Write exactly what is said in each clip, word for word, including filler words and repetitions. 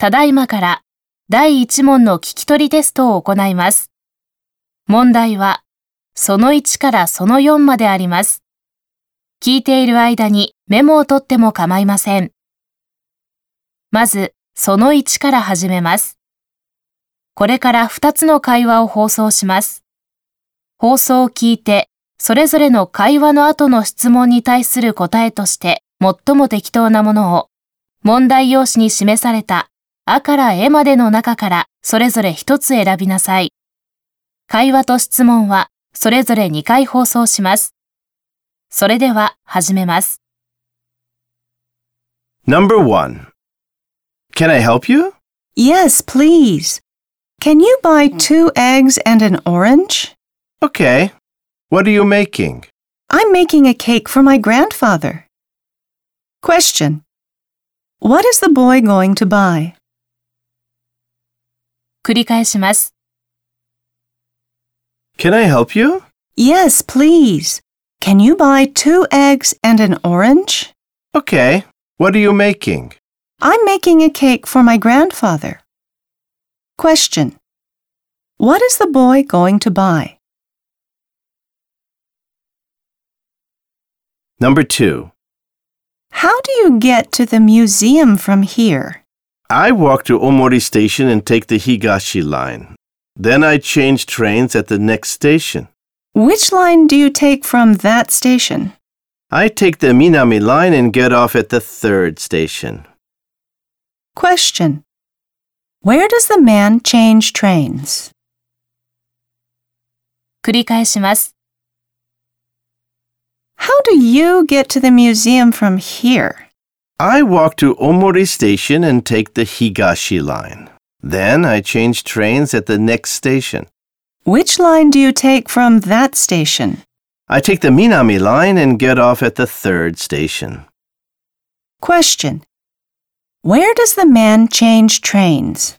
ただいまからだいいち問の聞き取りテストを行います。問題はそのいちからそのよんまであります。聞いている間にメモを取っても構いません。まず、そのいちから始めます。これからふたつの会話を放送します。放送を聞いて、それぞれの会話の後の質問に対する答えとして最も適当なものを、問題用紙に示されたあからえまでの中からそれぞれひとつ選びなさい。会話と質問はそれぞれにかい放送します。それでは始めます。 Number one. Can I help you? Yes, please. Can you buy two eggs and an orange? Okay. What are you making? I'm making a cake for my grandfather. Question. What is the boy going to buy? 繰り返します。 Can I help you? Yes, please. Can you buy two eggs and an orange? Okay. What are you making? I'm making a cake for my grandfather. Question. What is the boy going to buy? Number two. How do you get to the museum from here? I walk to Omori Station and take the Higashi line. Then I change trains at the next station. Which line do you take from that station? I take the Minami line and get off at the third station. Question. Where does the man change trains? 繰り返します。 How do you get to the museum from here? I walk to Omori Station and take the Higashi line. Then I change trains at the next station. Which line do you take from that station? I take the Minami line and get off at the third station. Question. Where does the man change trains?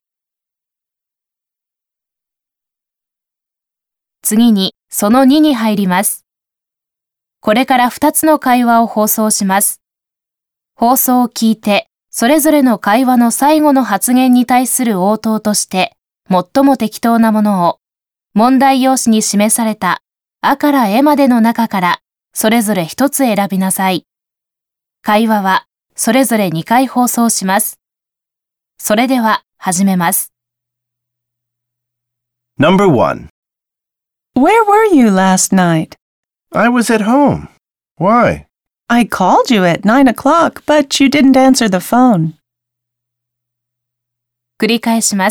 次に、そのにに入ります。これからふたつの会話を放送します。放送を聞いて、それぞれの会話の最後の発言に対する応答として、最も適当なものを、問題用紙に示されたあからえまでの中からそれぞれひとつ選びなさい。会話はそれぞれにかい放送します。それでは始めます。 Number one. Where were you last night? I was at home. Why? I called you at nine o'clock, but you didn't answer the phone. 繰り返します。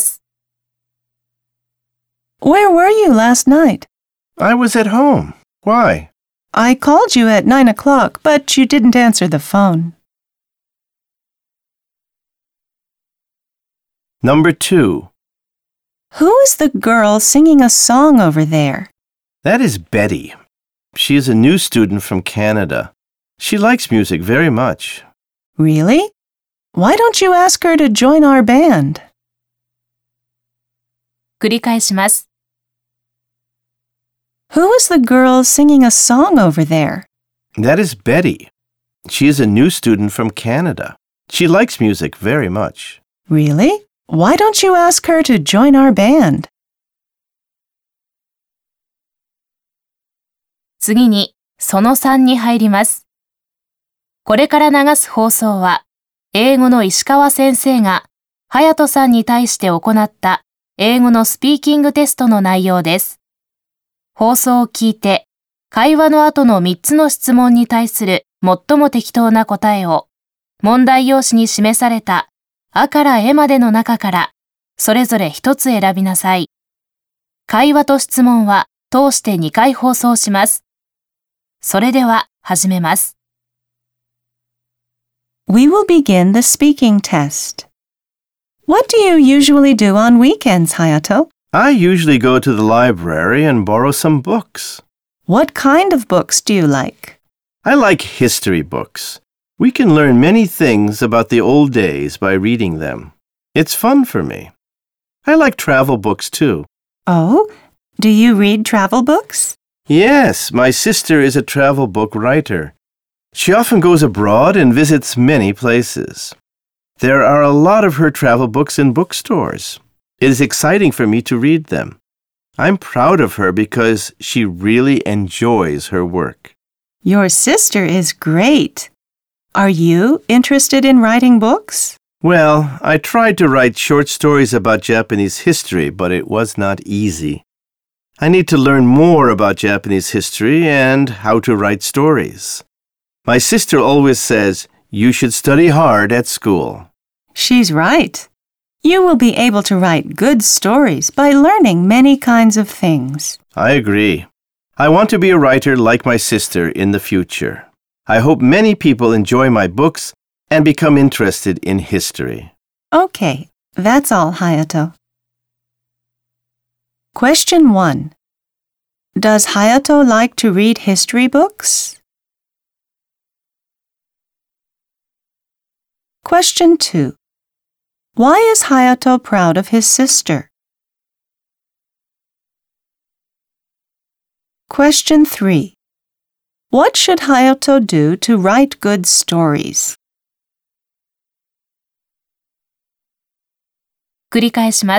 Where were you last night? I was at home. Why? I called you at nine o'clock, but you didn't answer the phone. Number two. Who is the girl singing a song over there? That is Betty. She is a new student from Canada. She likes music very much. Really? Why don't you ask her to join our band? 繰り返します。 Who is the girl singing a song over there? That is Betty. She is a new student from Canada. She likes music very much. Really? Why don't you ask her to join our band? 次に、そのさんに入ります。これから流す放送は、英語の石川先生が、隼人さんに対して行った英語のスピーキングテストの内容です。放送を聞いて、会話の後のみっつの質問に対する最も適当な答えを、問題用紙に示されたあからえまでの中から、それぞれひとつ選びなさい。会話と質問は通してにかい放送します。それでは始めます。 We will begin the speaking test. What do you usually do on weekends, Hayato? I usually go to the library and borrow some books. What kind of books do you like? I like history books. We can learn many things about the old days by reading them. It's fun for me. I like travel books too. Oh, do you read travel books? Yes, my sister is a travel book writer. She often goes abroad and visits many places. There are a lot of her travel books in bookstores. It is exciting for me to read them. I'm proud of her because she really enjoys her work. Your sister is great. Are you interested in writing books? Well, I tried to write short stories about Japanese history, but it was not easy. I need to learn more about Japanese history and how to write stories. My sister always says, you should study hard at school. She's right. You will be able to write good stories by learning many kinds of things. I agree. I want to be a writer like my sister in the future. I hope many people enjoy my books and become interested in history. Okay, that's all, Hayato. Question one. Does Hayato like to read history books? Question two. Why is Hayato proud of his sister? Question three. What should Hayato do to write good stories? 繰り返します。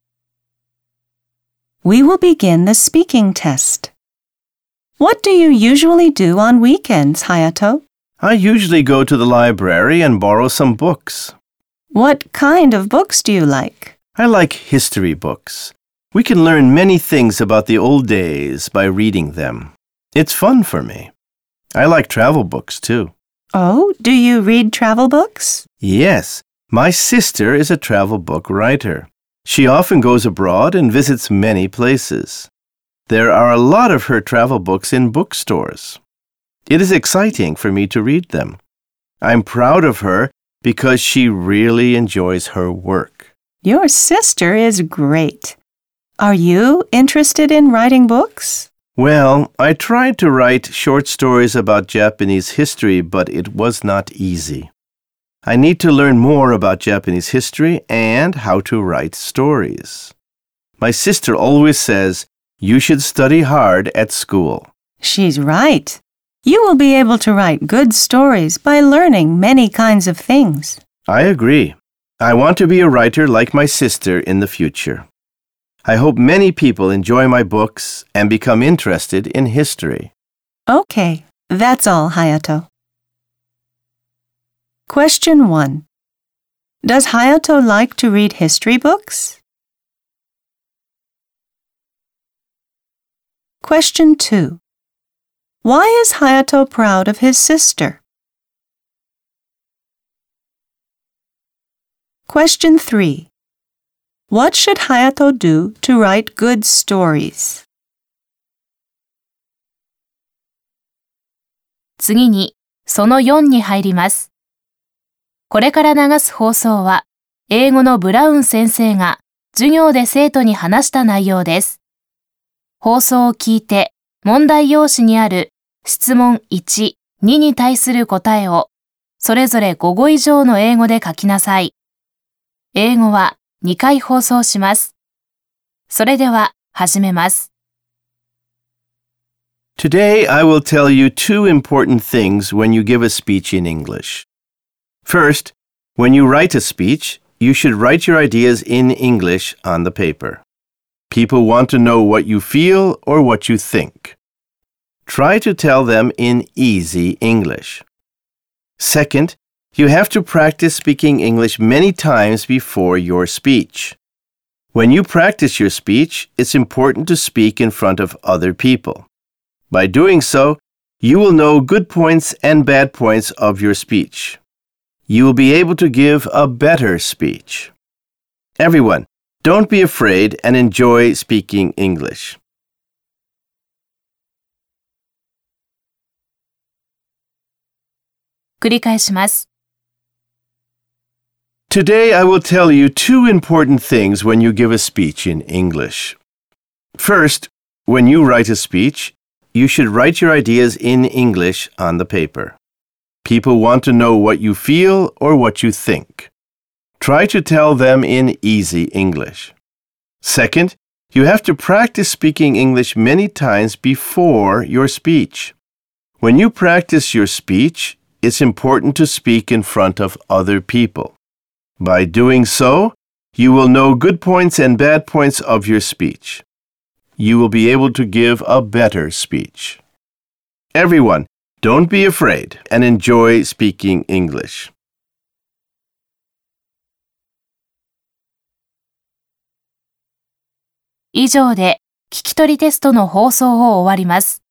We will begin the speaking test. What do you usually do on weekends, Hayato? I usually go to the library and borrow some books. What kind of books do you like? I like history books. We can learn many things about the old days by reading them. It's fun for me. I like travel books too. Oh, do you read travel books? Yes, my sister is a travel book writer. She often goes abroad and visits many places. There are a lot of her travel books in bookstores. It is exciting for me to read them. I'm proud of her because she really enjoys her work. Your sister is great. Are you interested in writing books? Well, I tried to write short stories about Japanese history, but it was not easy. I need to learn more about Japanese history and how to write stories. My sister always says, you should study hard at school. She's right. You will be able to write good stories by learning many kinds of things. I agree. I want to be a writer like my sister in the future. I hope many people enjoy my books and become interested in history. Okay, that's all, Hayato. Question one. Does Hayato like to read history books? Question two. Why is Hayato proud of his sister? Question three. What should Hayato do to write good stories? 次に、そのよんに入ります。これから流す放送は、英語のブラウン先生が授業で生徒に話した内容です。放送を聞いて、問題用紙にある質問いち、にに対する答えを、それぞれご語以上の英語で書きなさい。英語はにかい放送します。それでは、始めます。 Today I will tell you two important things when you give a speech in English. First, when you write a speech, you should write your ideas in English on the paper. People want to know what you feel or what you think. Try to tell them in easy English. Second, you have to practice speaking English many times before your speech. When you practice your speech, it's important to speak in front of other people. By doing so, you will know good points and bad points of your speech. You will be able to give a better speech. Everyone, don't be afraid and enjoy speaking English. Today I will tell you two important things when you give a speech in English. First, when you write a speech, you should write your ideas in English on the paper. People want to know what you feel or what you think. Try to tell them in easy English. Second, you have to practice speaking English many times before your speech. When you practice your speech, it's important to speak in front of other people. By doing so, you will know good points and bad points of your speech. You will be able to give a better speech. Everyone, don't be afraid and enjoy speaking English. 以上で聞き取りテストの放送を終わります。